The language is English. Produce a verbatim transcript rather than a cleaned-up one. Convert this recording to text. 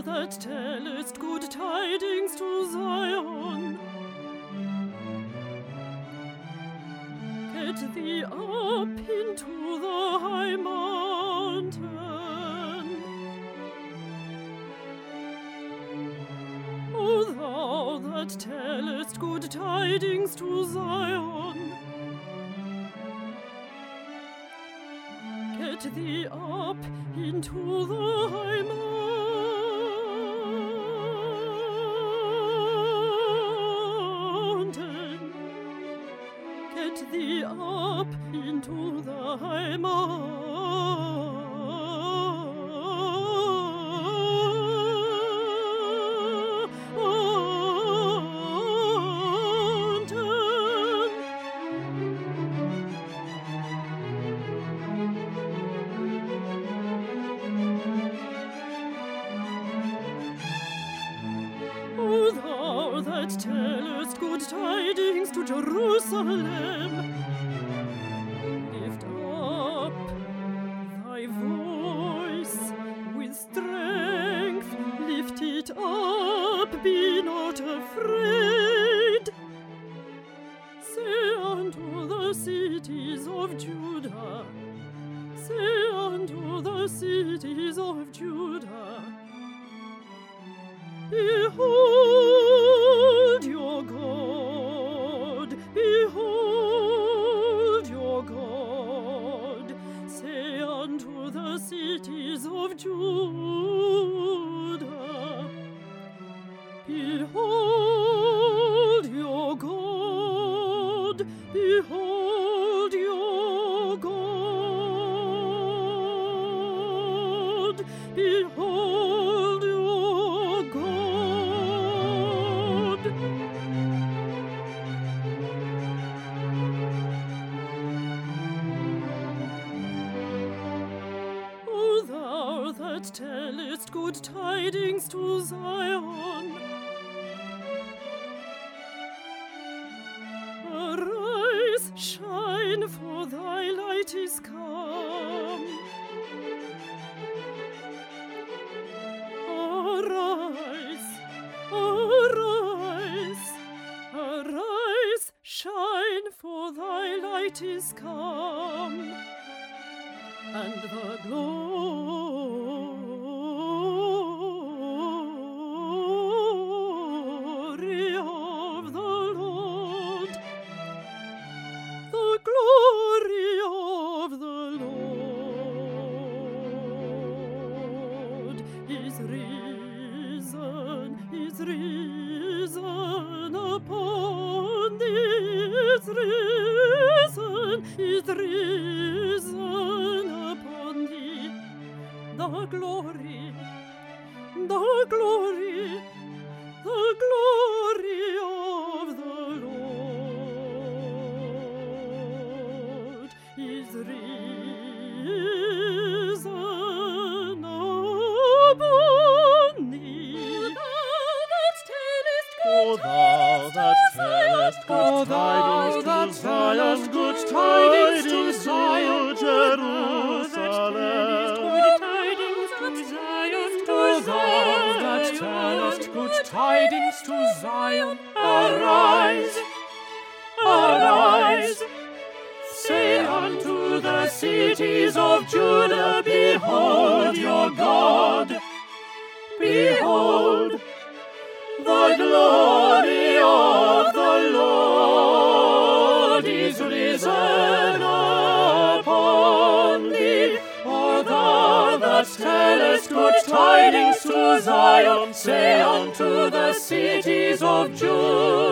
that tellest good tidings to Zion, get thee up into the high mountain. O thou that tellest good tidings to Zion, get thee up into the high mountain. Get thee up into the high mountain. O thou that tellest good tidings to Jerusalem, lift up thy voice with strength, lift it up, be not afraid. Say unto the cities of Judah, say unto the cities of Judah, behold your God, behold your God. Say unto the cities of Judah, behold your God, behold your God, behold your God. O thou that tellest good tidings to Zion, arise, shine, for thy light is come. Arise, arise, arise, shine, for thy light is come, and the glory of the Lord, the glory of the Lord is risen, is risen upon thee, is risen, is risen upon thee. The glory, the glory, the glory of the Lord is risen upon thee. O thou that tellest good tidings to Zion, good tidings to Zion, Jerusalem. O thou that tellest good tidings to Zion, arise, arise. Say unto the cities of Judah, behold your God, behold the glory of the Lord is risen upon thee. O thou that tellest good tidings to Zion, say unto the cities of Judah,